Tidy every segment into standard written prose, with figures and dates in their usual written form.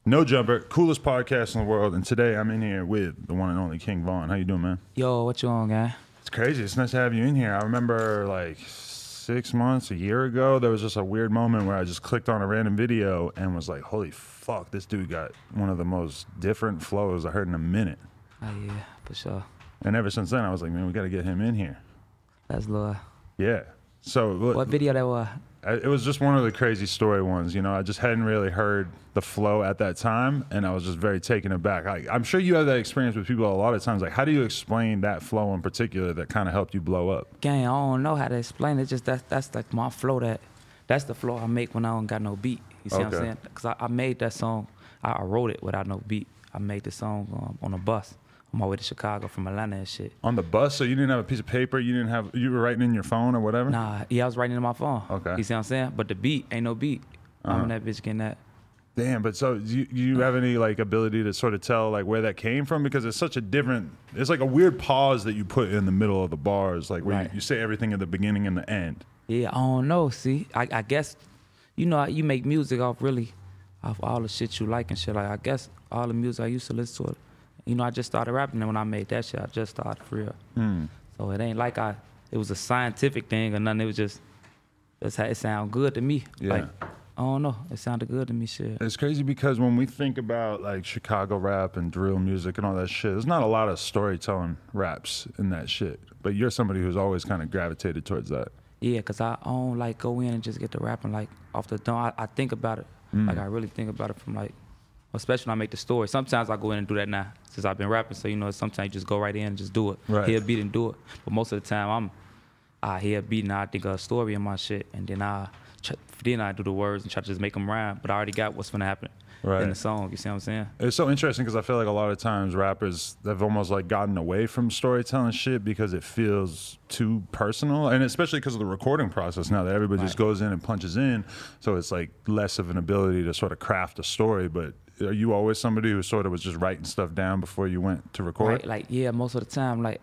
No Jumper, coolest podcast in the world, and today I'm in here with the one and only King Von. How you doing, man? Yo, what you on, guy? It's crazy. It's nice to have you in here. I remember like 6 months, a year ago, there was just a weird moment where I just clicked on a random video and was like, holy fuck, this dude got one of the most different flows I heard in a minute. Oh, yeah, for sure. And ever since then, I was like, man, we got to get him in here. That's love. Yeah. So What video that was? it was just one of the crazy story ones. You know, I just hadn't really heard the flow at that time, and I was just very taken aback. I'm sure you have that experience with people a lot of times. Like, how do you explain that flow in particular that kind of helped you blow up? Gang, I don't know how to explain it. Just that's like my flow. That's the flow I make when I don't got no beat. You see what I'm saying? Because I made that song. I wrote it without no beat. I made the song on a bus on my way to Chicago from Atlanta and shit. On the bus? So you didn't have a piece of paper? You were writing in your phone or whatever? Nah, yeah, I was writing it in my phone. Okay. You see what I'm saying? But the beat ain't no beat. I'm in that bitch getting that. Damn, but so do you have any like ability to sort of tell like where that came from? Because it's such a different, it's like a weird pause that you put in the middle of the bars, like where Right. you say everything at the beginning and the end. Yeah, I don't know. See, I guess, you know, you make music off all the shit you like and shit. Like, I guess all the music I used to listen to it. You know, I just started rapping, and when I made that shit, I just started for real. So it ain't like it was a scientific thing or nothing. It was just it sound good to me. Yeah. Like, I don't know. It sounded good to me, shit. It's crazy because when we think about like Chicago rap and drill music and all that shit, there's not a lot of storytelling raps in that shit. But you're somebody who's always kind of gravitated towards that. Yeah, because I don't like go in and just get to rapping like off the dome. I think about it. Like, I really think about it from like, especially when I make the story. Sometimes I go in and do that now since I've been rapping. So, you know, sometimes you just go right in and just do it. Right. Hear a beat and do it. But most of the time, I hear a beat and I think of a story in my shit. And then I do the words and try to just make them rhyme. But I already got what's going to happen in the song. You see what I'm saying? It's so interesting because I feel like a lot of times rappers, they've almost like gotten away from storytelling shit because it feels too personal. And especially because of the recording process now that everybody just goes in and punches in. So it's like less of an ability to sort of craft a story. But are you always somebody who sort of was just writing stuff down before you went to record? Right, like, yeah, most of the time, like,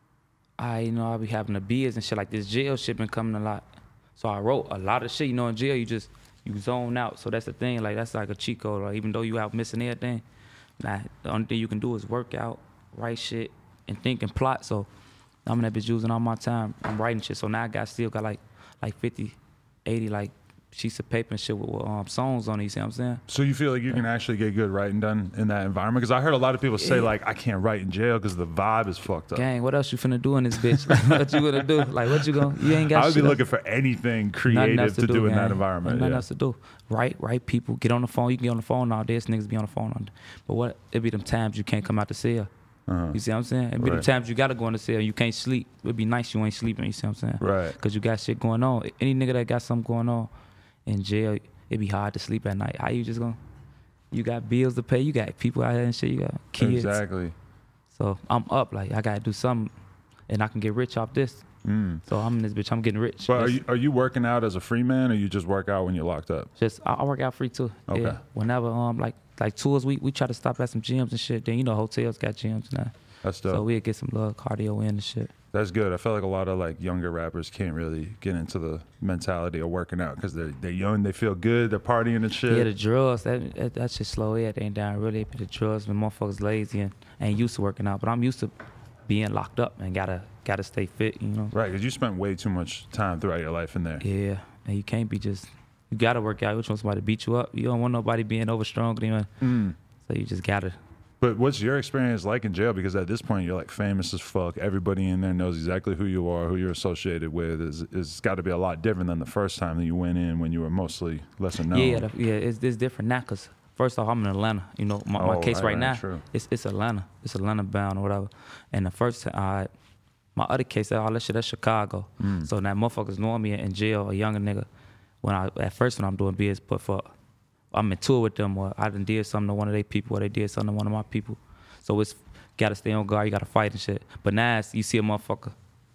I be having the beers and shit. Like, this jail shit been coming a lot. So I wrote a lot of shit. You know, in jail, you zone out. So that's the thing. Like, that's like a cheat code. Like, even though you out missing everything, the only thing you can do is work out, write shit, and think and plot. So I'm in that bitch using all my time. I'm writing shit. So now I still got like 50, 80, like, sheets of paper and shit with songs on it, you see what I'm saying? So you feel like you can actually get good writing done in that environment? Because I heard a lot of people say, like, I can't write in jail because the vibe is fucked up. Gang, what else you finna do in this bitch? Like, what you gonna do? Like, you ain't got I would be shit looking for anything creative to do in that environment. Nothing else to do. Write people, get on the phone. You can get on the phone all day. Niggas be on the phone. But it be them times you can't come out the cell. You see what I'm saying? It be them times you gotta go in the cell. You can't sleep. It'd be nice you ain't sleeping, you see what I'm saying? Right. Because you got shit going on. Any nigga that got something going on in jail, it be hard to sleep at night. How you just gonna? You got bills to pay. You got people out here and shit. You got kids. Exactly. So I'm up. Like, I gotta do something, and I can get rich off this. So I'm in this bitch. I'm getting rich. But are you working out as a free man, or you just work out when you're locked up? Just I work out free too. Okay. Yeah. Whenever like tours, we try to stop at some gyms and shit. Then, you know, hotels got gyms now. That's dope. So we'll get some little cardio in and shit. That's good. I feel like a lot of like younger rappers can't really get into the mentality of working out because they're young, they feel good, they're partying and shit. Yeah, the drugs, that shit slow everything down. Really, the drugs, when motherfuckers lazy and ain't used to working out. But I'm used to being locked up and gotta stay fit, you know. Right, because you spent way too much time throughout your life in there. Yeah, and you can't be you gotta work out. You want somebody to beat you up. You don't want nobody being over strong than you. So you just gotta. But what's your experience like in jail? Because at this point, you're like famous as fuck. Everybody in there knows exactly who you are, who you're associated with. It's got to be a lot different than the first time that you went in when you were mostly lesser known. Yeah, it's different now because first off, I'm in Atlanta. You know, my case right now, true. it's Atlanta. It's Atlanta bound or whatever. And the first time, my other case, all that shit, that's Chicago. So now motherfuckers know me in jail, a younger nigga. When I'm doing biz, but I'm in tour with them, or I done did something to one of their people, or they did something to one of my people. So it's gotta stay on guard, you gotta fight and shit. But now you see a motherfucker,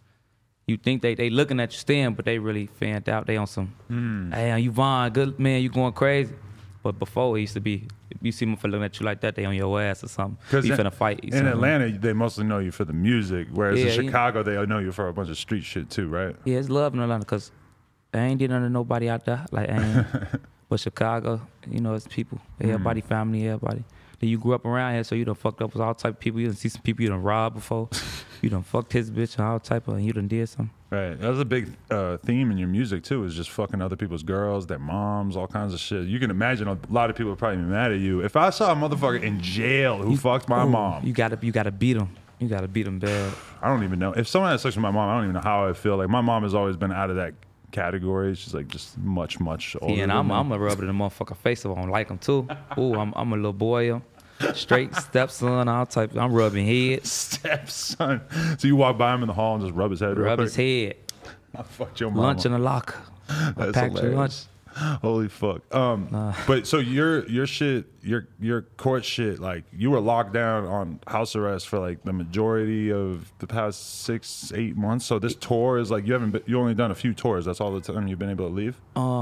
you think they looking at you staying, but they really fanned out. They on some, hey, you Von, good man, you going crazy. But before it used to be, if you see motherfucker looking at you like that, they on your ass or something. You finna fight. In Atlanta, they mostly know you for the music, whereas in Chicago, they know you for a bunch of street shit too, right? Yeah, it's love in Atlanta because I ain't did nothing to nobody out there. Like, I ain't. But Chicago, you know, it's people. Everybody, family, everybody. Then you grew up around here, so you done fucked up with all type of people. You done see some people you done robbed before. You done fucked his bitch and all type of, and you done did something. Right. That was a big theme in your music, too, is just fucking other people's girls, their moms, all kinds of shit. You can imagine a lot of people would probably be mad at you. If I saw a motherfucker in jail who fucked my mom. You gotta beat him. You gotta beat him bad. I don't even know. If someone had sex with my mom, I don't even know how I feel. Like, my mom has always been out of that category. She's like just much older. Yeah, and I'm gonna rub it in the motherfucker face if I don't like him, too. Ooh, I'm a little boy. Straight stepson, all type. I'm rubbing heads. Stepson. So you walk by him in the hall and just rub his head. Rub his head. I fucked your mama. Lunch in the locker. I packed your lunch. Holy fuck. But so your shit, your court shit, like you were locked down on house arrest for like the majority of the past 6-8 months. So this tour is like you only done a few tours. That's all the time you've been able to leave.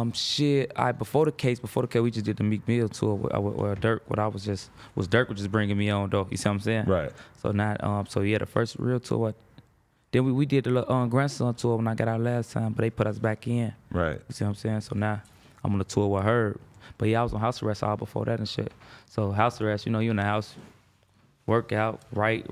Before the case, we just did the Meek Mill tour where Dirk. Dirk was just bringing me on though. You see what I'm saying? Right. So now, the first real tour. Then we did the grandson tour when I got out last time, but they put us back in. Right. You see what I'm saying? So now I'm on the tour with Herb. But yeah, I was on house arrest all before that and shit. So house arrest, you know, you in the house, work out, write,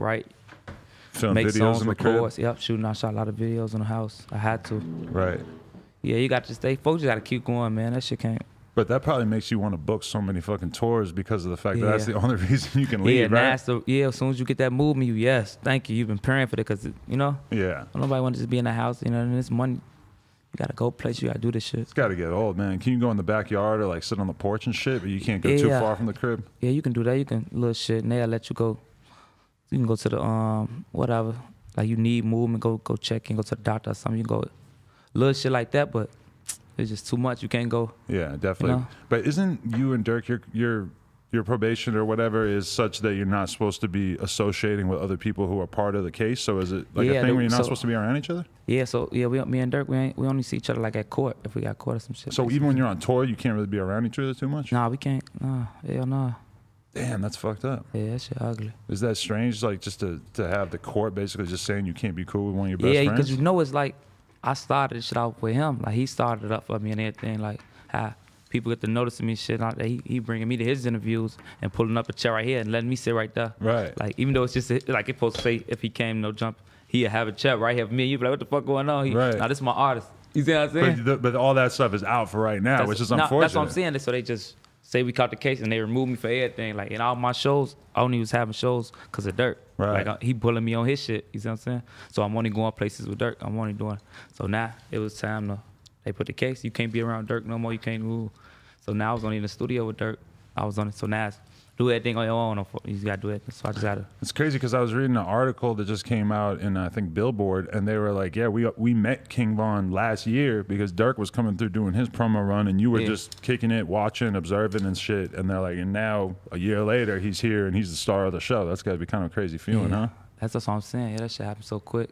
film make videos songs, in the record. crib. Yep, shooting. I shot a lot of videos in the house. I had to. Right. Yeah, you got to stay focused. You got to keep going, man. That shit can't. But that probably makes you want to book so many fucking tours because of the fact that that's the only reason you can leave, yeah, right? As soon as you get that movement, yes, thank you. You've been praying for it because, you know? Yeah. Nobody wants to just be in the house, you know, and it's money. You got to go place, you got to do this shit. It's got to get old, man. Can you go in the backyard or like sit on the porch and shit, but you can't go too far from the crib? Yeah, you can do that. You can, little shit, and they'll let you go. You can go to the, whatever. Like you need movement, go check in, go to the doctor or something. You can go, little shit like that, but it's just too much. You can't go. Yeah, definitely. You know? But isn't you and Dirk, your probation or whatever is such that you're not supposed to be associating with other people who are part of the case? So is it like a thing where you're not supposed to be around each other? Yeah, so yeah, me and Dirk, we only see each other like at court if we got court or some shit. So even when you're on tour, you can't really be around each other too much? Nah, we can't. Nah, hell nah. Damn, that's fucked up. Yeah, that shit ugly. Is that strange? Like just to have the court basically just saying you can't be cool with one of your best friends? Yeah, because you know it's like I started this shit out with him. Like he started it up for me and everything. Like how people get to noticing me shit. He bringing me to his interviews and pulling up a chair right here and letting me sit right there. Right. Like even though it's just like it's supposed to say if he came no jump, he'd have a chair right here for me. And you'd be like, what the fuck going on? Right. Nah, this is my artist. You see what I'm saying? But all that stuff is out for right now, which is unfortunate. That's what I'm saying. So they just say we caught the case and they removed me for everything. Like in all my shows, I only was having shows because of Dirk. Right. Like he pulling me on his shit. You see what I'm saying? So I'm only going places with Dirk. I'm only doing. So now it was time to. They put the case. You can't be around Dirk no more. You can't move. So now I was only in the studio with Dirk. I was on it. So now it's do everything on your own. You just gotta do it. So I just gotta. It's crazy because I was reading an article that just came out in I think Billboard, and they were like, "Yeah, we met King Von last year because Dirk was coming through doing his promo run, and you were just kicking it, watching, observing, and shit." And they're like, "And now a year later, he's here and he's the star of the show." That's gotta be kind of a crazy feeling, huh? That's what I'm saying. Yeah, that shit happened so quick.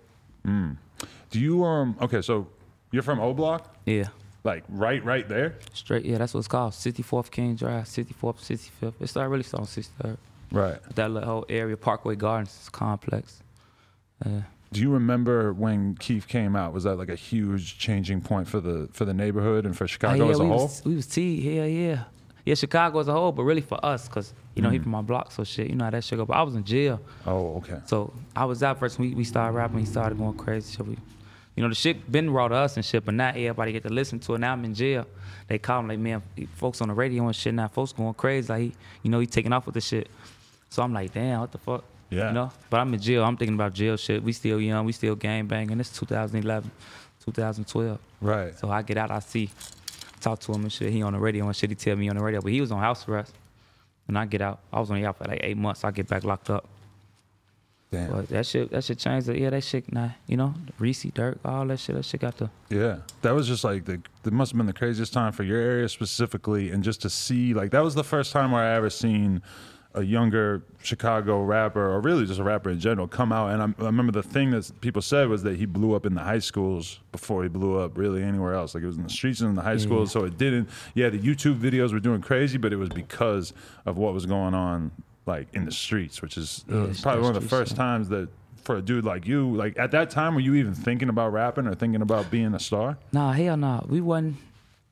Do you okay? So you're from O Block? Yeah. Like right there? Straight, yeah, that's what it's called. 64th King Drive, 64th, 65th. It started really on 63rd. Right. That little whole area, Parkway Gardens complex. Do you remember when Keef came out? Was that like a huge changing point for the neighborhood and for Chicago as a whole? We was yeah. Yeah, Chicago as a whole, but really for us, because, you know, he from my block, so shit, you know how that shit go. But I was in jail. Oh, okay. So I was out first when we started rapping, he started going crazy. So you know, the shit been raw to us and shit, but now everybody get to listen to it. Now I'm in jail. They call him like, man, folks on the radio and shit now, folks going crazy. Like, he taking off with the shit. So I'm like, damn, what the fuck? Yeah. You know? But I'm in jail. I'm thinking about jail shit. We still young. We still gang banging. It's 2011, 2012. Right. So I get out, I see, talk to him and shit. He on the radio and shit. He tell me on the radio. But he was on house arrest. And I get out. I was only out for like 8 months. I get back locked up. Damn. But that shit changed. Yeah, that shit, nah, you know, Reese, Dirk, all that shit got to. Yeah, that was just like that must have been the craziest time for your area specifically, and just to see like that was the first time where I ever seen a younger Chicago rapper, or really just a rapper in general, come out. And I remember the thing that people said was that he blew up in the high schools before he blew up really anywhere else. Like it was in the streets and in the high schools, so it didn't. Yeah, the YouTube videos were doing crazy, but it was because of what was going on. Like in the streets, which is probably one of the first times that for a dude like you, like at that time, were you even thinking about rapping or thinking about being a star? Nah, hell nah. We wasn't.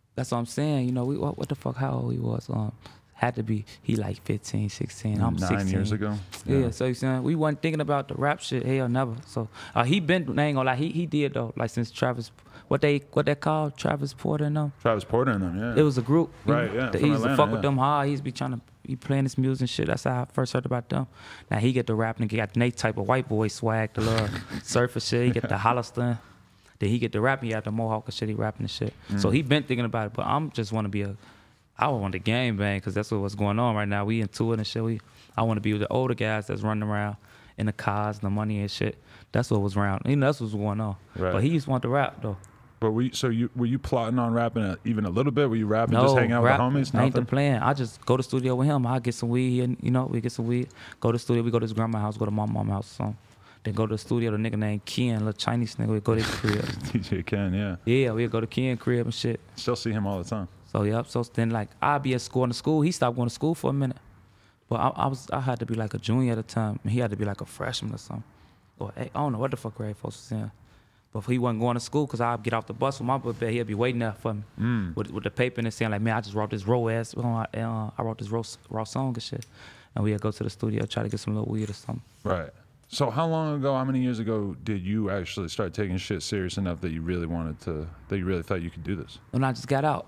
That's what I'm saying. You know, what the fuck, how old he was? Had to be, he like 15, 16. I'm 16. 9 years ago? Yeah, so you saying, we wasn't thinking about the rap shit, hell, never. So he been, I ain't gonna lie, he did though, like since Travis, what they called, Travis Porter and them? Travis Porter and them, yeah. It was a group. Right, yeah. He used to fuck with them hard. He used to be trying to be playing this music and shit. That's how I first heard about them. Now he get the rapping and got Nate type of white boy swag, the little surfer shit. He get the Holliston. Then he get the rapping. He got the Mohawk and shit. He rapping and shit. So he been thinking about it. But I'm just want to be I want the game bang because that's what's going on right now. We into it and shit. I want to be with the older guys that's running around in the cars, the money and shit. That's what was around. You know, that's what's going on. Right. But he just want to rap though. But were you plotting on rapping even a little bit? Were you rapping, just hanging out with the homies? I ain't the plan. I just go to the studio with him. I get some weed, and you know, we get some weed. Go to the studio. We go to his grandma's house. Go to my mom's house or something. Then go to the studio. The nigga named Ken, little Chinese nigga. We go to his crib. DJ Ken, yeah. Yeah, we go to Ken crib and shit. Still see him all the time. So yep. So then like I be at school in the school. He stopped going to school for a minute. But I had to be like a junior at the time. And he had to be like a freshman or something. Or I don't know what the fuck grade folks was saying. But he wasn't going to school because I'd get off the bus with my book bag. He'd be waiting there for me with the paper and saying like, man, I just wrote this raw ass, I wrote this raw song and shit. And we'd go to the studio, try to get some little weed or something. Right. So how many years ago did you actually start taking shit serious enough that you really thought you could do this? When I just got out,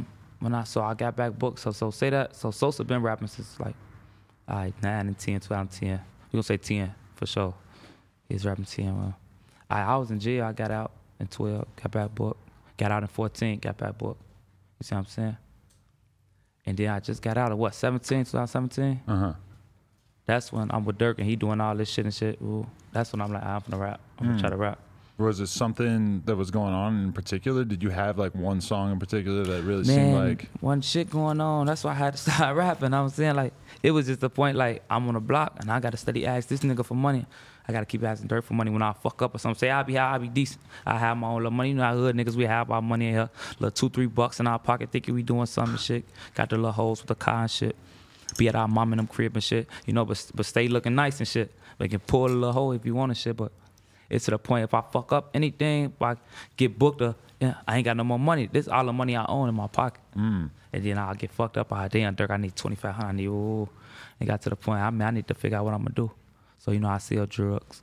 I got back booked. So Sosa been rapping since like, 9 and 10, 2010. We gonna say 10 for sure. He's rapping 10, I was in jail. I got out in 12, got back booked. Got out in 14, got back booked. You see what I'm saying? And then I just got out of 2017? Uh-huh. That's when I'm with Dirk and he doing all this shit and shit. Ooh, that's when I'm like, I'm gonna rap. I'm gonna try to rap. Was it something that was going on in particular? Did you have like one song in particular that really seemed like... one shit going on. That's why I had to start rapping. I'm saying like, it was just the point like, I'm on a block and I gotta steady ask this nigga for money. I gotta keep asking Dirk for money when I fuck up or something. Say I'll be decent. I have my own little money. You know how hood niggas, we have our money in here. Little $2-3 in our pocket thinking we doing something and shit. Got the little hoes with the car and shit. Be at our mom and them crib and shit. You know, but stay looking nice and shit. They can pull a little hole if you want and shit, but it's to the point if I fuck up anything, if I get booked I ain't got no more money. This all the money I own in my pocket. And then I'll get fucked up. Damn, Dirk, I need $2,500. It got to the point, I need to figure out what I'm gonna do. So, you know, I sell drugs.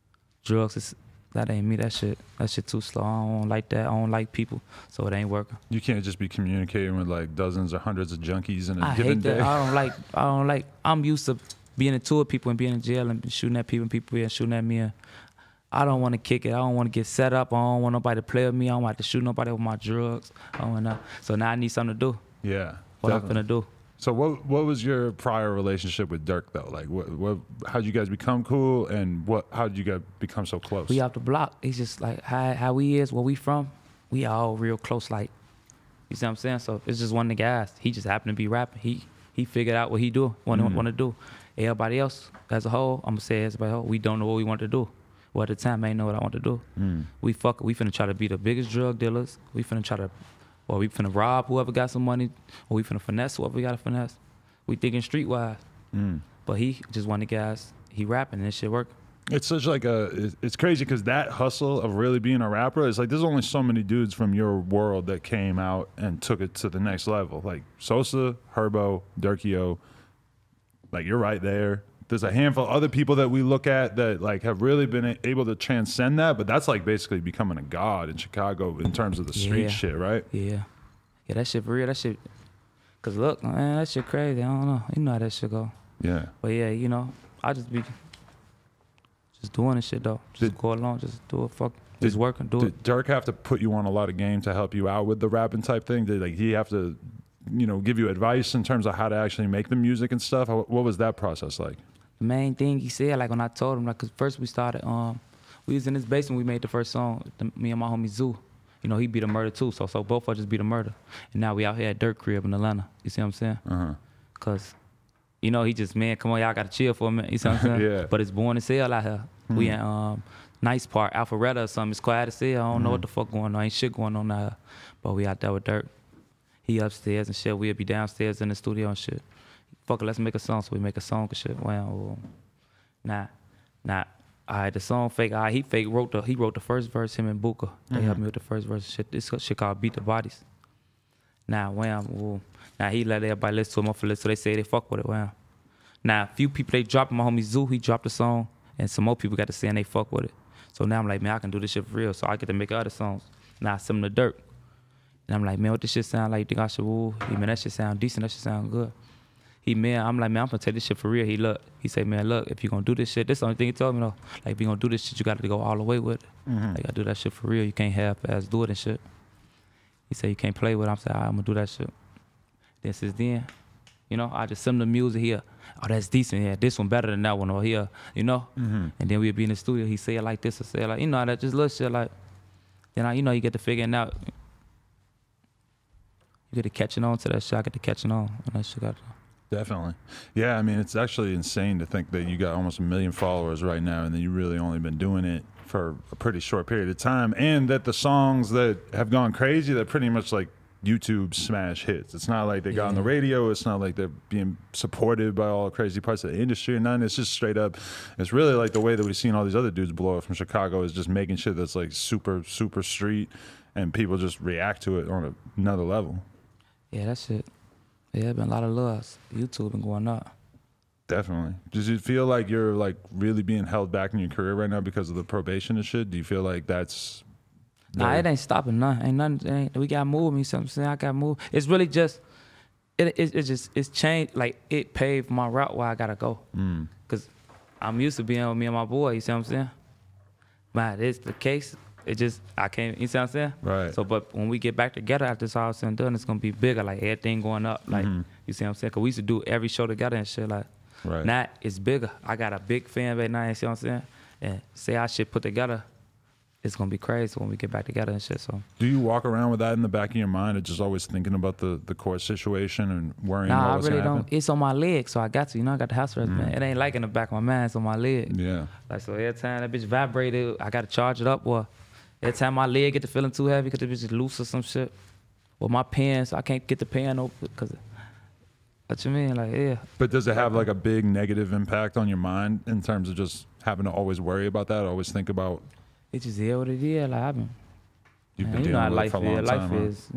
That ain't me, that shit too slow. I don't like that. I don't like people, so it ain't working. You can't just be communicating with like dozens or hundreds of junkies in a given day. I hate that. I don't like, I'm used to being in tour with people and being in jail and shooting at people and people being shooting at me. And I don't want to kick it. I don't want to get set up. I don't want nobody to play with me. I don't want to shoot nobody with my drugs. I don't want to. So now I need something to do. Yeah. What I'm gonna do. So what was your prior relationship with Dirk though? Like how'd you guys become cool and how did you guys become so close? We off the block. He's just like how we is, where we from, we all real close, like, you see what I'm saying? So it's just one of the guys. He just happened to be rapping. He figured out what he want to do. Everybody else as a whole, I'm gonna say as a whole, we don't know what we want to do. Well, at the time I ain't know what I want to do. We finna try to be the biggest drug dealers. We finna rob whoever got some money, or we finna finesse whoever we gotta finesse. We thinking streetwise. But he just one of the guys, he rapping and this shit working. It's such like it's crazy because that hustle of really being a rapper is like, there's only so many dudes from your world that came out and took it to the next level. Like Sosa, Herbo, Durkio, like you're right there. There's a handful of other people that we look at that like have really been able to transcend that, but that's like basically becoming a god in Chicago in terms of the street shit, right? Yeah, that shit for real. That shit, cause look, man, that shit crazy. I don't know, you know how that shit go. Yeah. But yeah, you know, I just be doing this shit though. Just go along, just do it. Just work and do it. Did Dirk have to put you on a lot of game to help you out with the rapping type thing? Did he have to, give you advice in terms of how to actually make the music and stuff? What was that process like? The main thing he said, like when I told him, like, cause first we started, we was in this basement, we made the first song, me and my homie Zoo. You know, he beat a murder too, so both of us just beat a murder. And now we out here at Dirk crib in Atlanta. You see what I'm saying? Cause, he just, man, come on, y'all gotta chill for a minute. You see what I'm saying? Yeah. But it's boring as hell out here. We in Nice Park, Alpharetta or something. It's quiet as hell. I don't know what the fuck going on. Ain't shit going on out here. But we out there with Dirk. He upstairs and shit. We'll be downstairs in the studio and shit. Fuck it, let's make a song. So we make a song and shit. Well, all right, the song fake. All right, he wrote the first verse, him and Buka. They helped me with the first verse. Shit, this shit called Beat the Bodies. Now, Wham, ooh. Now he let everybody listen to him off the list, so they say they fuck with it, Wham. Now, a few people, they dropped my homie Zoo, he dropped a song, and some more people got to say and they fuck with it. So now I'm like, man, I can do this shit for real, so I get to make other songs. Now I send him the dirt. And I'm like, man, what this shit sound like? You think I should, ooh, man, that shit sound decent, that shit sound good. I'm like, man, I'm gonna take this shit for real. He say, man, look, if you gonna do this shit, this is the only thing he told me though. Like, if you gonna do this shit, you gotta go all the way with it. Like, I do that shit for real. You can't half-ass do it and shit. He said, you can't play with it. I'm saying, all right, I'm gonna do that shit. Then since then, you know, I just send him the music here. Oh, that's decent. Yeah, this one better than that one or here, you know? And then we'd be in the studio. He say it like this or say it like, you know, that just little shit like, then you know, you get to figuring out. You get to catching on to that shit. I get to catching on. And that shit got Definitely. Yeah, I mean, it's actually insane to think that you got almost 1 million followers right now and then you really only been doing it for a pretty short period of time, and that the songs that have gone crazy, they're pretty much like YouTube smash hits. It's not like they got on the radio. It's not like they're being supported by all the crazy parts of the industry or nothing. It's just straight up. It's really like the way that we've seen all these other dudes blow up from Chicago is just making shit that's like super, super street, and people just react to it on another level. Yeah, that shit. Yeah, been a lot of loves. YouTube been going up. Definitely. Does it feel like you're like really being held back in your career right now because of the probation and shit? Do you feel like that's... Nah, it ain't stopping nothing. Ain't nothing. We got to move me. Something saying I got to move. It's really just, it's changed. Like, it paved my route where I got to go. Because I'm used to being with me and my boy, you see what I'm saying? But it's the case. It just, I can't, you see what I'm saying? Right. So, but when we get back together after this all said and done, it's going to be bigger. Like, everything going up. Like, you see what I'm saying? Because we used to do every show together and shit. Like, now it's bigger. I got a big fan base now, you see what I'm saying? And say our shit put together, it's going to be crazy when we get back together and shit. So, do you walk around with that in the back of your mind, or just always thinking about the court situation and worrying about what's going to happen? Nah, I really don't. It's on my leg, so I got to. You know, I got the house arrest, man. It ain't like in the back of my mind. It's on my leg. Yeah. Like, so every time that bitch vibrated, I got to charge it up. Or every time my leg get to feeling too heavy because the bitch is loose or some shit. Or my pants, I can't get the pan open because... What you mean? Like, yeah. But does it have like a big negative impact on your mind in terms of just having to always worry about that, always think about... It just is what it is. Like, You've been dealing with it for a long time, life is.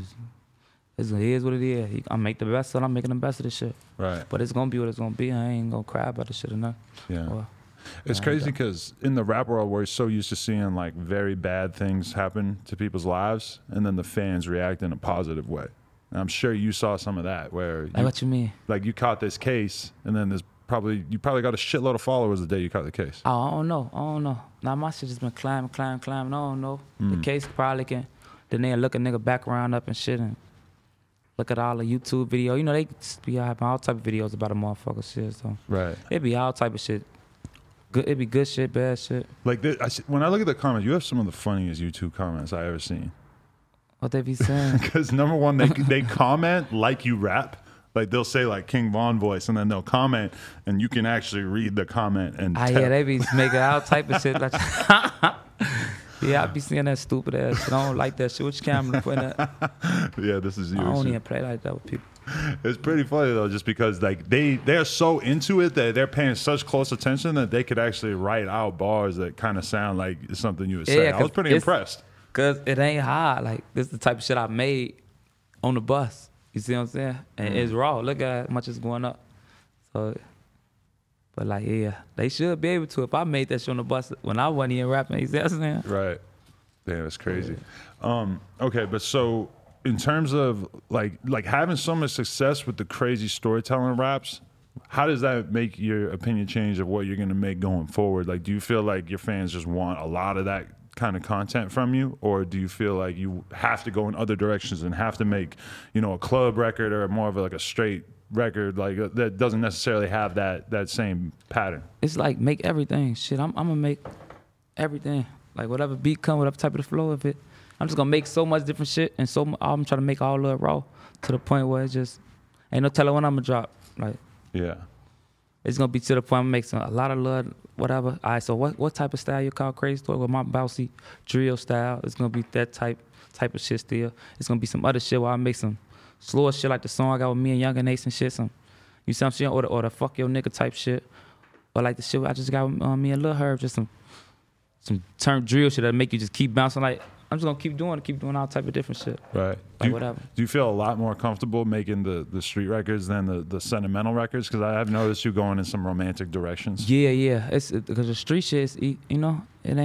It is what it is. I make the best of it. I'm making the best of this shit. Right. But it's going to be what it's going to be. I ain't going to cry about this shit or nothing. Yeah. It's crazy because in the rap world, we're so used to seeing like very bad things happen to people's lives, and then the fans react in a positive way. And I'm sure you saw some of that where... what you mean? Like, you caught this case, and then you probably got a shitload of followers the day you caught the case. Oh, I don't know. Now my shit just been climbing. I don't know. The case probably can... Then they look a nigga background up and shit and look at all the YouTube video. You know, they be having all type of videos about a motherfucker shit, so... Right. It be all type of shit. Good, it be good shit, bad shit. Like, when I look at the comments, you have some of the funniest YouTube comments I ever seen. What they be saying? Because number one, they comment like you rap. Like, they'll say like King Von voice, and then they'll comment, and you can actually read the comment and tell. Yeah, they be making all type of shit. Like, yeah, I be seeing that stupid ass shit. I don't like that shit. Which camera putting that? Yeah, this is you. I don't even play like that with people. It's pretty funny though, just because like they're so into it that they're paying such close attention that they could actually write out bars that kind of sound like something you would say. I was pretty impressed. Cause it ain't hard. Like, this is the type of shit I made on the bus. You see what I'm saying? And it's raw. Look at how much it's going up. So, but like, yeah, they should be able to. If I made that shit on the bus when I wasn't even rapping, you see what I'm saying? Right. Damn, that's crazy. Okay, but so in terms of like having so much success with the crazy storytelling raps, how does that make your opinion change of what you're gonna make going forward? Like, do you feel like your fans just want a lot of that kind of content from you, or do you feel like you have to go in other directions and have to make, you know, a club record or more of like a straight record like that doesn't necessarily have that same pattern? It's like, make everything. Shit, I'm gonna make everything. Like, whatever beat come, whatever type of the flow of it, I'm just gonna make so much different shit, and I'm trying to make all of it raw to the point where it just ain't no telling when I'm gonna drop. Like, yeah. It's gonna be to the point I'm making a lot of love, whatever. All right, so what type of style you call crazy story? With my bouncy drill style, it's gonna be that type of shit still. It's gonna be some other shit where I make some slower shit like the song I got with me and Young and Ace and shit. Some, you see what I'm saying? Or the fuck your nigga type shit. Or like the shit I just got with me and Lil Herb, just some turn drill shit that make you just keep bouncing like I'm just gonna keep doing all type of different shit. Right. Like whatever. Do you feel a lot more comfortable making the street records than the sentimental records? Because I have noticed you going in some romantic directions. Yeah. It's because the street shit is, you know,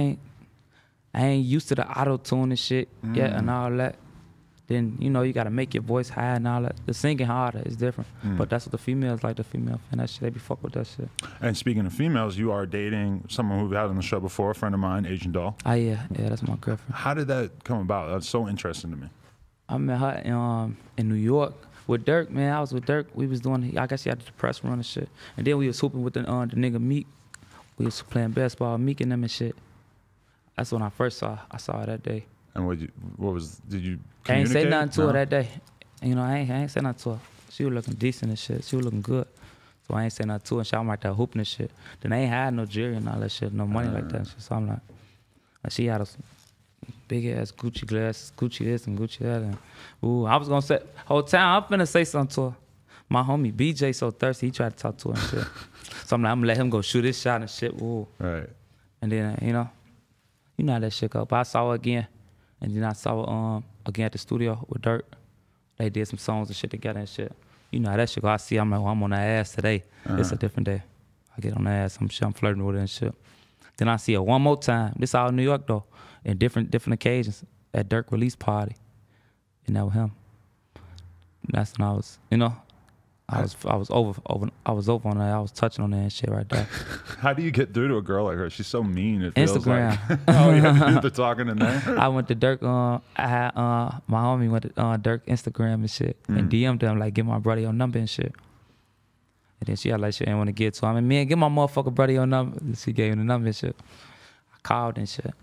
I ain't used to the auto tune and shit yet and all that. Then, you know, you gotta make your voice high and all that. The singing harder is different. But that's what the females like, the female fan, that shit, they be fuck with that shit. And speaking of females, you are dating someone who we've had on the show before, a friend of mine, Asian Doll. Oh yeah, that's my girlfriend. How did that come about? That's so interesting to me. I met her in New York with Dirk, man. I was with Dirk. We was doing, I guess he had the press run and shit. And then we was hooping with the nigga Meek. We was playing basketball, Meek and them and shit. That's when I first saw her that day. And did you I ain't say communicate? nothing to her that day. You know, I ain't say nothing to her. She was looking decent and shit. She was looking good. So I ain't say nothing to her. And she was right there hooping and shit. Then I ain't had no jewelry and all that shit, no money like that and shit. So I'm like she had a big ass Gucci glasses, Gucci this and Gucci that. And ooh, I was gonna say, whole time, I'm finna say something to her. My homie BJ so thirsty, he tried to talk to her and shit. So I'm like, I'm gonna let him go shoot his shot and shit. Ooh. Right. And then, you know how that shit go. But I saw her again. And then I saw her again at the studio with Dirk. They did some songs and shit together and shit. You know how that shit go. I see, I'm like, well, I'm on that ass today. It's a different day. I get on the ass, I'm flirting with her and shit. Then I see her one more time. This all in New York though, in different occasions at Dirk release party. And that was him. And that's when I was, you know, I was over on that. I was touching on that and shit right there. How do you get through to a girl like her? She's so mean. It feels Instagram. like. Oh, you have to do the talking in there. I went to Dirk. I had my homie went to Dirk Instagram and shit, and DM'd them like, "Give my brother your number and shit." And then she had like, "She ain't want to get to him." And man, give my motherfucker brother your number. She gave him the number and shit. I called and shit,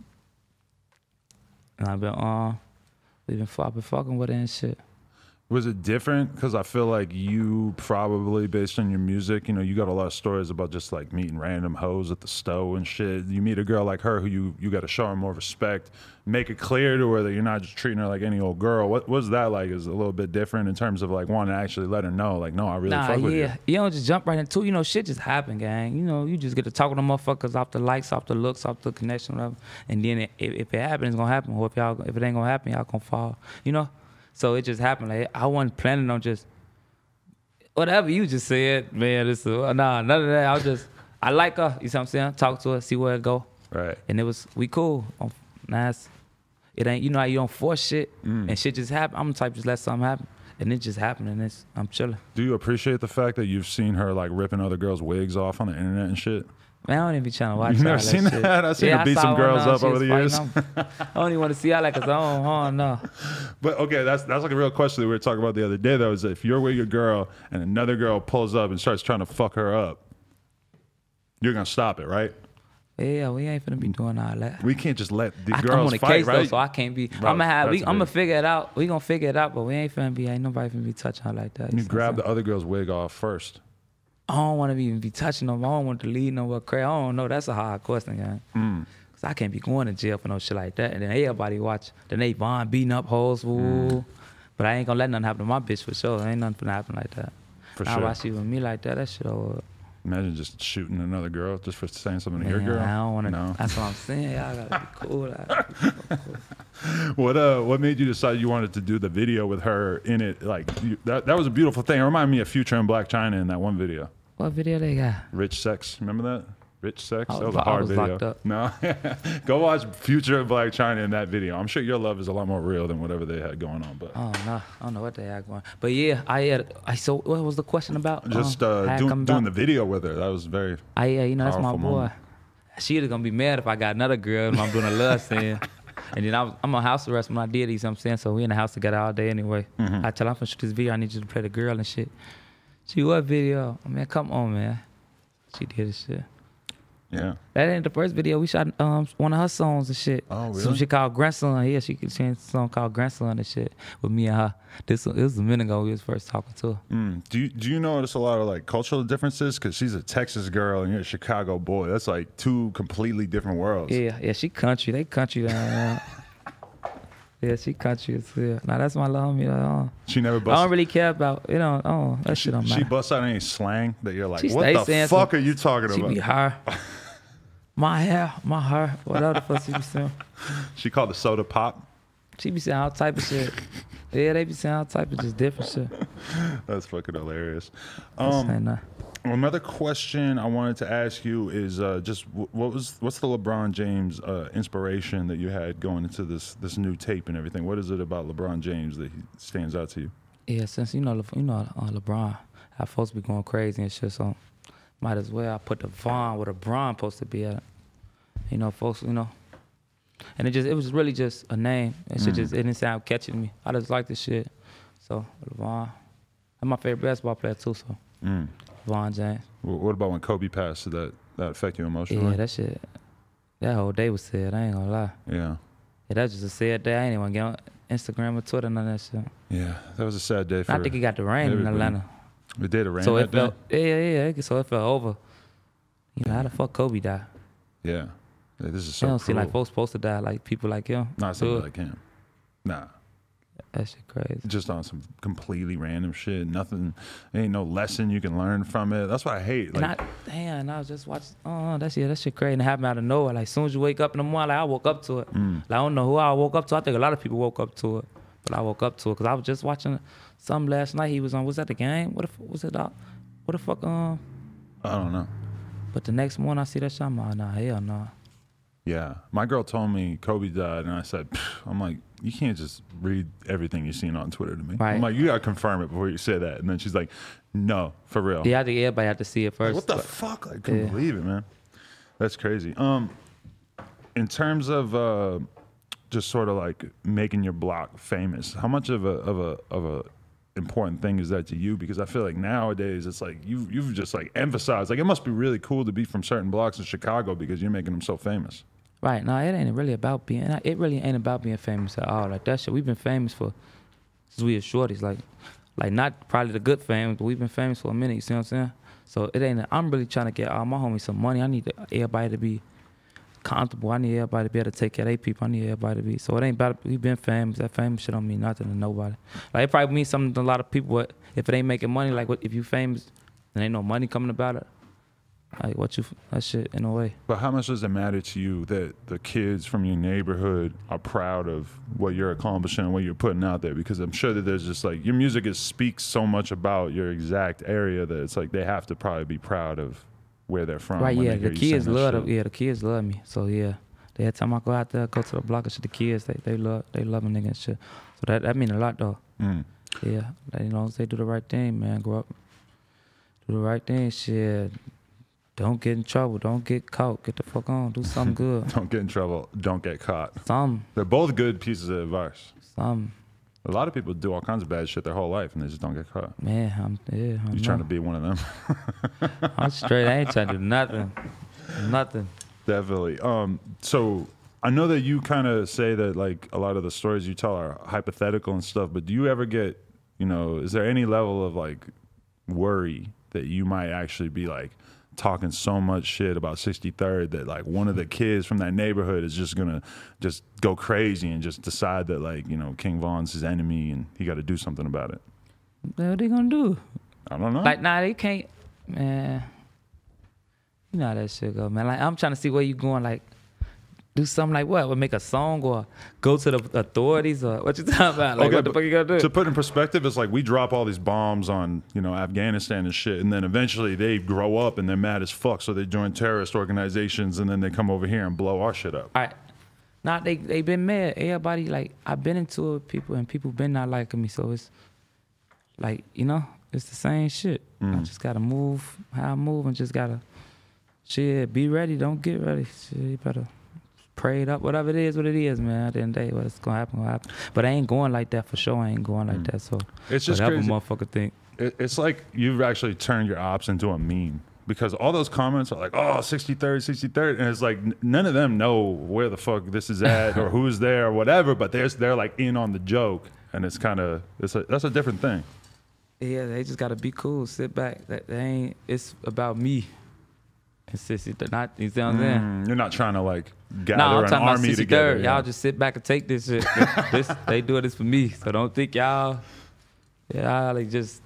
and I've been I've been fucking with her and shit. Was it different? Because I feel like you probably, based on your music, you know, you got a lot of stories about just like meeting random hoes at the stove and shit. You meet a girl like her who you got to show her more respect, make it clear to her that you're not just treating her like any old girl. What was that like? Is it a little bit different in terms of like wanting to actually let her know, like, no, I really fuck with you. You don't just jump right into, you know, shit just happen, gang. You know, you just get to talk with them motherfuckers off the likes, off the looks, off the connection, whatever. And then if it happens, it's gonna happen. Or if it ain't gonna happen, y'all gonna fall. You know. So it just happened. Like I wasn't planning on just whatever you just said, man. None of that. I like her. You see what I'm saying? Talk to her, see where it go. Right. And we cool. Nice. It ain't, you know how you don't force shit and shit just happen. I'm the type just let something happen. And it just happened and I'm chilling. Do you appreciate the fact that you've seen her like ripping other girls' wigs off on the internet and shit? Man, I don't even be trying to watch You've never seen that? I've seen her beat some girls up over the years. I don't even want to see her like, cause I don't know. But okay, that's like a real question that we were talking about the other day though, is if you're with your girl and another girl pulls up and starts trying to fuck her up, you're gonna stop it, right? Yeah, we ain't finna be doing all that. We can't just let the I'm girls on the fight, case right? though, so I can't be. Right, I'm gonna figure it out. We gonna figure it out, but we ain't nobody finna be touching her like that. You grab the other girl's wig off first. I don't want to even be touching them. I don't want to lead nowhere crazy. I don't know. That's a hard question, gang. Cause I can't be going to jail for no shit like that. And then everybody watch. Then they beating up hoes. But I ain't gonna let nothing happen to my bitch for sure. Ain't nothing finna happen like that. For now sure. Why she with me like that? That shit over. Imagine just shooting another girl just for saying something to your girl. I don't want to. No. That's what I'm saying. Y'all gotta be cool. What made you decide you wanted to do the video with her in it? Like that was a beautiful thing. It reminded me of Future and Black China in that one video. What video they got? Rich Sex. Remember that? Rich Sex? That was a I hard was video. locked up. No? Go watch Future and Black China in that video. I'm sure your love is a lot more real than whatever they had going on. But Oh no, I don't know what they had going. But yeah, so what was the question about? just doing the video with her. That was very You know, that's my powerful boy. moment. She was gonna be mad if I got another girl and I'm doing a love scene. And then I'm on house arrest when I did these, you know what I'm saying? So we in the house together all day anyway. I tell her I'm gonna shoot this video, I need you to play the girl and shit. She, what video? Man, come on, man. She did this shit. Yeah. That ain't the first video. We shot one of her songs and shit. Oh, really? Some shit called Grandson. Yeah, she could change a song called Grandson and shit with me and her. It was a minute ago we was first talking to her. Do you notice a lot of like cultural differences? Because she's a Texas girl and you're a Chicago boy. That's like two completely different worlds. Yeah, she country. They country down there. Yeah, she country as hell. Now that's my little homie. She never I busts. don't really care about, that shit don't matter. She busts out any slang that you're like, She what stay the saying fuck some- are you talking She about? be her. My hair, whatever the fuck she be saying. She called the soda pop. She be saying all type of shit. Yeah, they be saying all type of just different shit. That's fucking hilarious. Nah. Another question I wanted to ask you is just what's the LeBron James inspiration that you had going into this new tape and everything? What is it about LeBron James that he stands out to you? Yeah, since LeBron, how folks be going crazy and shit, so might as well I put the Vaughn where the Bron supposed to be at. You know, folks, you know. And it was really just a name. It didn't sound catchy to me. I just like this shit. So LeBron, I'm my favorite basketball player too, so LeBron James. What about when Kobe passed? Did that affect you emotionally? Yeah, that shit, that whole day was sad, I ain't gonna lie. Yeah. Yeah, that was just a sad day. I ain't even want to get on Instagram or Twitter, none of that shit. Yeah, that was a sad day for I think it got the rain in Atlanta. It did rain so that it felt, day? Yeah, so it felt over. You know, how the fuck Kobe die? Yeah. This is so I don't cruel. see like folks supposed to die like people like him. Not somebody like him. Nah. That shit crazy. Just on some completely random shit. Nothing, ain't no lesson you can learn from it. That's what I hate. Like, I was just watching, that shit crazy. And it happened out of nowhere. Like, as soon as you wake up in the morning, like, I woke up to it. Like, I don't know who I woke up to. I think a lot of people woke up to it. But I woke up to it because I was just watching something last night. He was on, was that the game? What the fuck, I don't know. But the next morning I see that shit, I'm like, nah, hell no. Yeah. My girl told me Kobe died, and I said, I'm like, you can't just read everything you're seeing on Twitter to me. Right. I'm like, you got to confirm it before you say that. And then she's like, no, for real. Yeah, I think everybody had to see it first. What the fuck? I couldn't believe it, man. That's crazy. In terms of just sort of like making your block famous, how much of a important thing is that to you? Because I feel like nowadays it's like you've just like emphasized, like it must be really cool to be from certain blocks in Chicago because you're making them so famous. Right. No, it ain't really about being. It really ain't about being famous at all. Like that shit, we've been famous for since we were shorties. Like not probably the good fame, but we've been famous for a minute. You see what I'm saying? So it ain't. I'm really trying to get all my homies some money. I need everybody to be comfortable. I need everybody to be able to take care of their people. I need everybody to be. So it ain't about. We've been famous. That famous shit don't mean nothing to nobody. Like it probably means something to a lot of people. But if it ain't making money, like if you famous, and ain't no money coming about it. Like that shit in a way. But how much does it matter to you that the kids from your neighborhood are proud of what you're accomplishing and what you're putting out there? Because I'm sure that there's just like your music speaks so much about your exact area that it's like they have to probably be proud of where they're from. Right, yeah. The kids love the kids love me. So yeah. Every time I go out there, go to the block and shit, the kids they love a nigga and shit. So that mean a lot though. Yeah. Like, you know, they do the right thing, man. Grow up. Do the right thing, shit. Don't get in trouble. Don't get caught. Get the fuck on. Do something good. Don't get in trouble. Don't get caught. Something. They're both good pieces of advice. Something. A lot of people do all kinds of bad shit their whole life and they just don't get caught. Man, You're trying to be one of them. I'm straight. I ain't trying to do nothing. Nothing. Definitely. So I know that you kind of say that like a lot of the stories you tell are hypothetical and stuff, but do you ever get, you know, is there any level of like worry that you might actually be like talking so much shit about 63rd that like one of the kids from that neighborhood is just gonna just go crazy and just decide that like, you know, King Von's his enemy and he got to do something about it? What are they gonna do? I don't know. Like, nah, they can't, man. You know how that shit go, man. Like, I'm trying to see where you going, like, do something like what? Would make a song or go to the authorities or what you talking about? Like, okay, what the fuck you gonna do? To put in perspective, it's like we drop all these bombs on, you know, Afghanistan and shit, and then eventually they grow up and they're mad as fuck, so they join terrorist organizations, and then they come over here and blow our shit up. All right. Nah, they been mad. Everybody, like, I've been into it with people, and people been not liking me, so it's like, you know, it's the same shit. I just gotta move how I move and just gotta, shit, be ready, don't get ready. Shit, you better pray it up, whatever it is, man. At the end of the day, what's gonna happen. But I ain't going like that for sure. I ain't going like that. So it's just whatever crazy. Motherfucker think. It's like you've actually turned your ops into a meme because all those comments are like, oh, 63rd, and it's like none of them know where the fuck this is at or who's there or whatever, but they're like in on the joke, and it's kind of that's a different thing. Yeah, they just gotta be cool, sit back. It's about me. It's not, you see what I'm saying? You're not trying to like gather an army together. Y'all just sit back and take this shit. They doing this for me, so don't think y'all like just,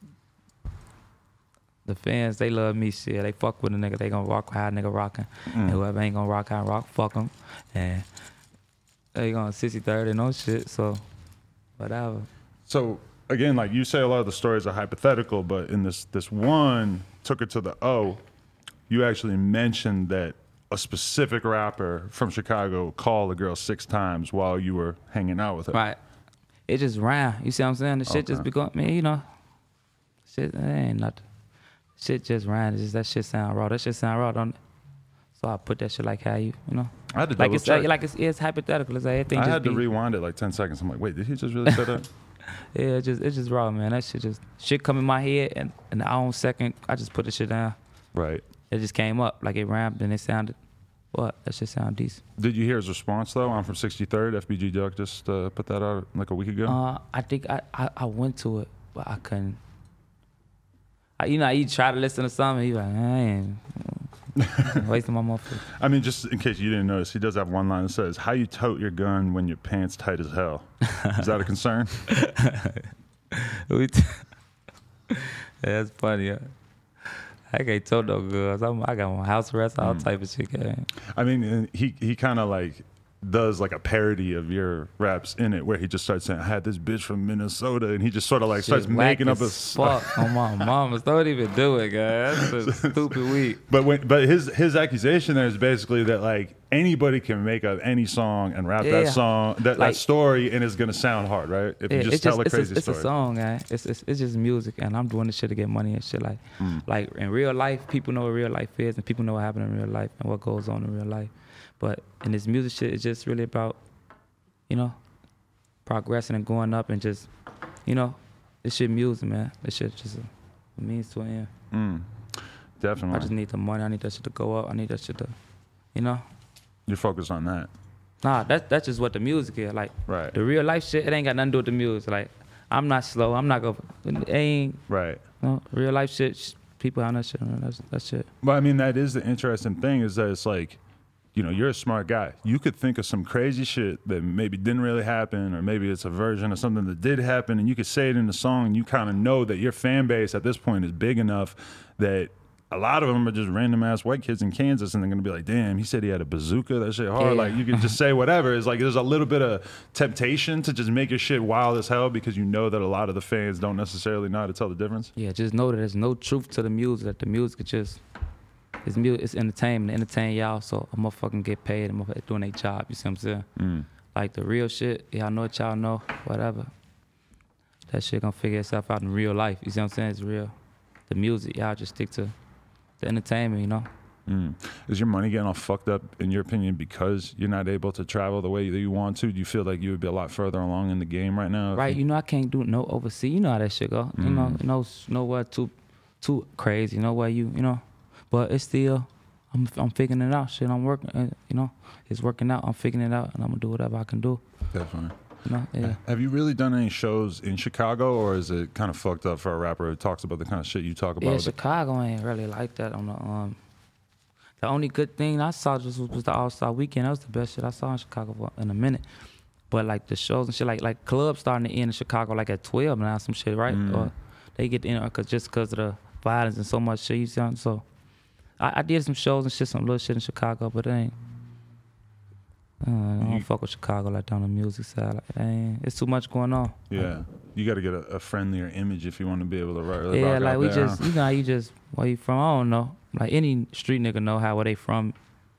the fans, they love me, shit. They fuck with a nigga, they gonna rock how a nigga rocking. And whoever ain't gonna rock how I rock, fuck them. And They going 60-30, no shit. So whatever. So again, like you say, a lot of the stories are hypothetical, but in this one, Took Her to the O, you actually mentioned that a specific rapper from Chicago called a girl 6 times while you were hanging out with her. Right. It just ran. You see what I'm saying? The shit just be going, man, you know. Shit, it ain't nothing. Shit just ran. It's just that shit sound raw. That shit sound raw, don't it? So I put that shit like how you know. I had to like double it's check. like it's hypothetical. It's like everything I just had to be, rewind it like 10 seconds. I'm like, wait, did he just really say that? Yeah, it's just raw, man. That shit come in my head, and in the own second, I just put the shit down. Right. It just came up like it rhymed, and it sounded. What? That shit sound decent. Did you hear his response though? I'm from 63rd. FBG Duck just put that out like a week ago. I think I went to it, but I couldn't. You try to listen to something, you like, I ain't wasting my motherfucker. I mean, just in case you didn't notice, he does have one line that says, "How you tote your gun when your pants tight as hell?" Is that a concern? Yeah, that's funny. Yeah. I can't tote no girls. I got my house arrest, all type of shit. Man. I mean, he kind of like does like a parody of your raps in it, where he just starts saying, "I had this bitch from Minnesota," and he just sort of like starts making up a fuck on my mama. Don't even do it, guys. That's a stupid week. But his accusation there is basically that like anybody can make up any song and rap that song, that story, and it's gonna sound hard, right? If you just tell a crazy story. It's a song, man. It's just music, and I'm doing this shit to get money and shit. Like in real life, people know what real life is, and people know what happened in real life and what goes on in real life. But in this music shit, it's just really about, progressing and going up and just, this shit music, man. This shit just a means to an end. Definitely. I just need the money. I need that shit to go up. I need that shit to, You're focused on that. Nah, that's just what the music is. Like, right. The real life shit, it ain't got nothing to do with the music. Like, I'm not slow. I'm not going to, it ain't. Right. Real life shit, people on that shit. That's shit. Well, I mean, that is the interesting thing is that it's like, you're a smart guy. You could think of some crazy shit that maybe didn't really happen, or maybe it's a version of something that did happen, and you could say it in the song, and you kind of know that your fan base at this point is big enough that a lot of them are just random ass white kids in Kansas, and they're gonna be like, "Damn, he said he had a bazooka. That shit hard." Yeah. Like you can just say whatever. It's like there's a little bit of temptation to just make your shit wild as hell because you know that a lot of the fans don't necessarily know how to tell the difference. Yeah, just know that there's no truth to the music. That the music is just. It's music, it's entertainment, entertain y'all, so a motherfucking get paid, and motherfucking doing their job, you see what I'm saying? Like the real shit, y'all know what y'all know, whatever. That shit gonna figure itself out in real life, you see what I'm saying? It's real. The music, y'all just stick to the entertainment, Is your money getting all fucked up, in your opinion, because you're not able to travel the way that you want to? Do you feel like you would be a lot further along in the game right now? Right, I can't do no overseas, you know how that shit go. Nowhere too crazy, nowhere But it's still, I'm figuring it out. Shit, I'm working. It's working out. I'm figuring it out, and I'm gonna do whatever I can do. Definitely. Yeah. Have you really done any shows in Chicago, or is it kind of fucked up for a rapper who talks about the kind of shit you talk about? Yeah, Chicago ain't really like that. The only good thing I saw just was the All-Star Weekend. That was the best shit I saw in Chicago in a minute. But like the shows and shit, like clubs starting to end in Chicago like at 12 now, some shit, right? Or they get in just because of the violence and so much shit. You see, so. I did some shows and shit, some little shit in Chicago, but it ain't. I don't fuck with Chicago like on the music side. Like, it's too much going on. Yeah, you got to get a friendlier image if you want to be able to rock. Yeah, like we there, just, where you from? I don't know. Like any street nigga know where they from.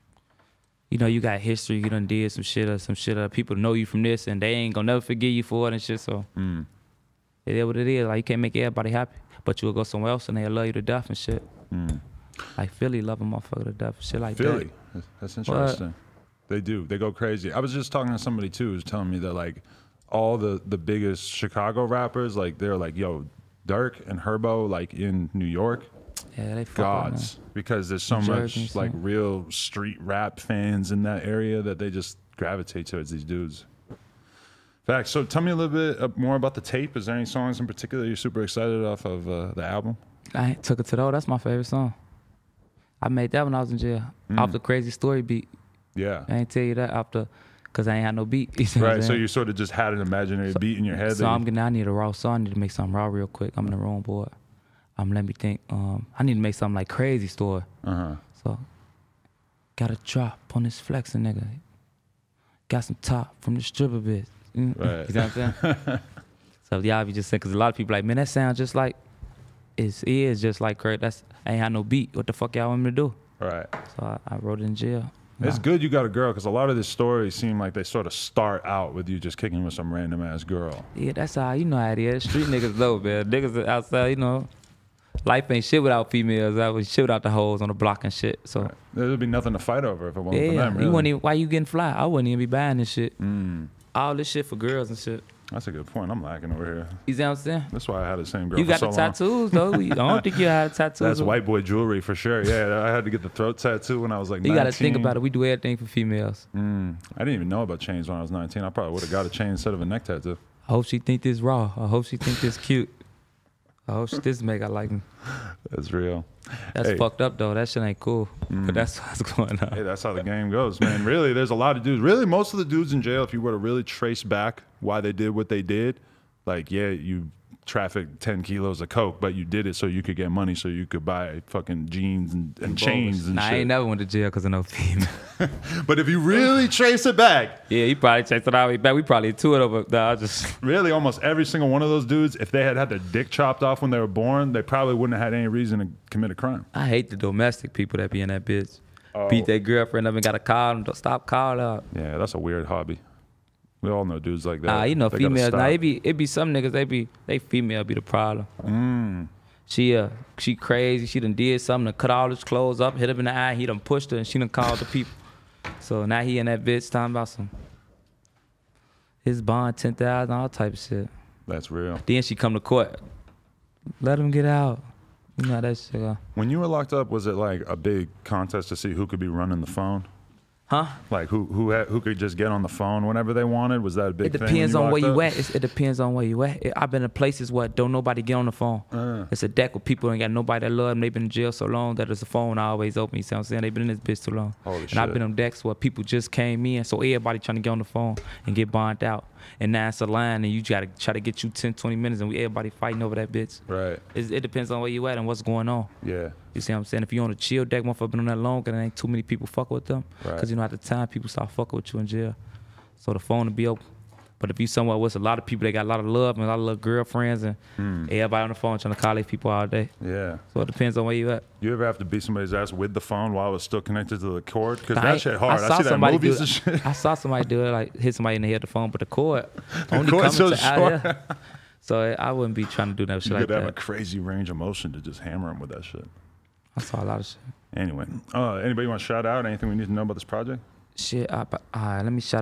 You got history. You done did some shit. People know you from this, and they ain't gonna never forgive you for it and shit. So it is what it is. Like you can't make everybody happy, but you'll go somewhere else and they'll love you to death and shit. Like Philly love a motherfucker to death, shit like Philly. that. That's interesting. They do. They go crazy. I was just talking to somebody too who's telling me that like all the biggest Chicago rappers, like they're like, yo, Dirk and Herbo, like in New York, yeah, they gods, because there's so much like real street rap fans in that area that they just gravitate towards these dudes. Facts. So tell me a little bit more about the tape. Is there any songs in particular you're super excited off of the album? I Took It to the O. That's my favorite song. I made that when I was in jail. Off the Crazy Story beat. Yeah. I ain't tell you that because I ain't had no beat. Right, so you sort of just had an imaginary beat in your head. So I need a raw song. I need to make something raw real quick. I'm in the room, boy. Let me think. I need to make something like Crazy Story. So, gotta drop on this flexing nigga. got some top from the stripper bitch. Right. You know what I'm saying? So y'all be just saying, because a lot of people like, man, that sounds just like, it is just like Kurt. I ain't had no beat. What the fuck y'all want me to do? Right. So I wrote it in jail. It's good you got a girl, because a lot of these stories seem like they sort of start out with you just kicking with some random ass girl. Yeah, that's how, you know how it is. Street niggas though, man. Niggas outside, you know, life ain't shit without females. I was shit without the hoes on the block and shit. So Right. There'd be nothing to fight over if it wasn't for them, really. You wouldn't even, why you getting fly? I wouldn't even be buying this shit. All this shit for girls and shit. That's a good point. I'm lacking over here. You see what I'm saying? That's why I had the same girl You for got so the long. tattoos though. I don't think you had tattoos. That's white boy jewelry for sure. Yeah, I had to get the throat tattoo when I was like 19. You got to think about it. We do everything for females. I didn't even know about chains when I was 19. I probably would have got a chain instead of a neck tattoo. I hope she think this raw. I hope she think this cute. I hope this make I like me. That's real. That's Hey. fucked up though. That shit ain't cool. But that's what's going on. Hey, that's how the game goes, man. Really, there's a lot of dudes. Really, most of the dudes in jail, if you were to really trace back why they did what they did, like, yeah, you trafficked 10 kilos of coke, but you did it so you could get money, so you could buy fucking jeans and chains and Nah, shit. I ain't never went to jail because of no female. But if you really trace it back, Yeah, you probably chased it all the way back. We probably two it over. Nah, I just really almost every single one of those dudes, if they had had their dick chopped off when they were born, they probably wouldn't have had any reason to commit a crime. I hate the domestic people that be in that bitch. Oh. Beat their girlfriend up and got to call them. Stop calling her. Yeah, that's a weird hobby. We all know dudes like that. You know, They gotta females. Now stop. it be some niggas. They female be the problem. She crazy. She done did something to cut all his clothes up, hit him in the eye. He done pushed her and she done called the people. So now he in that bitch talking about his bond 10,000, all type of shit. That's real. Then she come to court. Let him get out. You know how that shit go. When you were locked up, was it like a big contest to see who could be running the phone? Huh? Like who could just get on the phone whenever they wanted? Was that a big It thing? depends on where you at. at. It depends on where you at. I've been in places where don't nobody get on the phone. It's a deck with people ain't got nobody that love them. They been in jail so long that there's a phone always open. You see what I'm saying? They been in this bitch too long. Holy and shit. I've been on decks where people just came in, so everybody trying to get on the phone and get bonded out. And now it's a line, and you gotta try to get you 10, 20 minutes, and everybody fighting over that bitch. Right. It depends on where you at and what's going on. Yeah. You see what I'm saying? If you on a chill deck, motherfucker been on that long, and there ain't too many people fuck with them. Right. Because, you know, at the time, people start fucking with you in jail. So the phone will be open. But if you somewhere with a lot of people, they got a lot of love and a lot of little girlfriends, and everybody on the phone trying to call these people all day. Yeah. So it depends on where you at. You ever have to beat somebody's ass with the phone while it was still connected to the cord? Because I that ain't- shit hard. I saw see that in somebody do movies it. and shit. I saw somebody do it, like hit somebody in the head with the phone, but the cord only cord's coming so to out short. here. So I wouldn't be trying to do that shit You like could have a that. crazy range of motion to just hammer them with that shit. I saw a lot of shit. Anyway, anybody want to shout out? Anything we need to know about this project? Shit, let me shout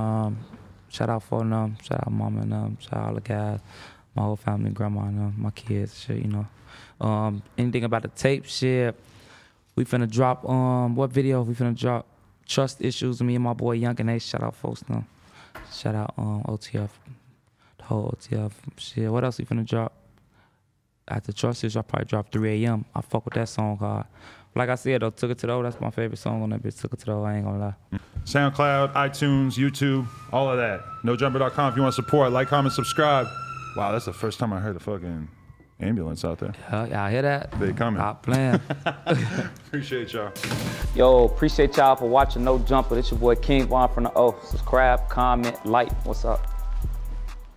out for them, shout out mama and them, shout out all the guys, my whole family, grandma and them, my kids, shit, you know. Anything about the tape, shit, we finna drop, what video we finna drop? Trust Issues, me and my boy Young and Ace, shout out folks, them. Shout out OTF, the whole OTF, shit, what else we finna drop? After Trust Issues, I probably drop 3 a.m. I fuck with that song hard. Like I said, though, Took It to the O, that's my favorite song on that bitch, Took It to the O, I ain't gonna lie. SoundCloud, iTunes, YouTube, all of that. NoJumper.com if you want to support. Like, comment, subscribe. Wow, that's the first time I heard a fucking ambulance out there. Y'all hear that? They coming. Stop playing. Appreciate y'all. Yo, appreciate y'all for watching No Jumper. This your boy King Von from the O. Subscribe, comment, like. What's up?